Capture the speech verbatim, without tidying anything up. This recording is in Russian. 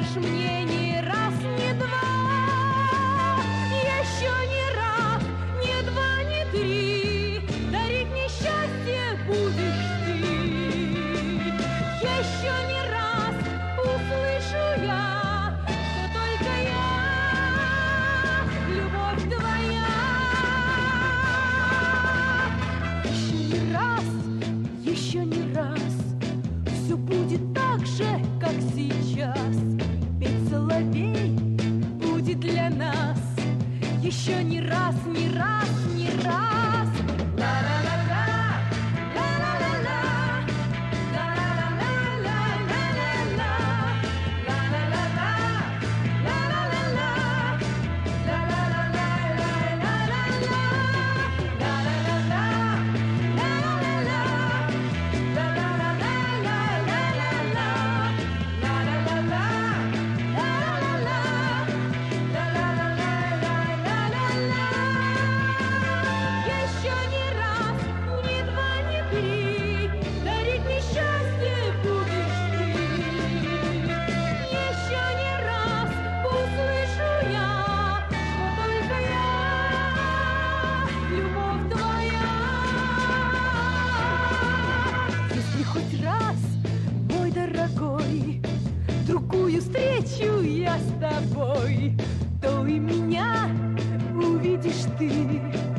дашь мне ни раз, ни два, еще ни раз, ни два, ни три, дарить мне счастье будешь ты. Еще не раз услышу я, что только я, любовь твоя. Еще не раз, еще не раз, все будет так же, как сейчас. Петь соловей будет для нас. Еще не раз, не раз, не раз. Ла-ла-ла-ла, ла-ла-ла-ла, ла-ла-ла-ла-ла-ла-ла, ла-ла-ла-ла, ла-ла-ла-ла, еще не раз, ни два, ни три, дарить мне счастье будешь ты. Еще не раз услышу я, что только я, любовь твоя. Если хоть раз, мой дорогой, другую встречу я с тобой, то и меня увидишь ты.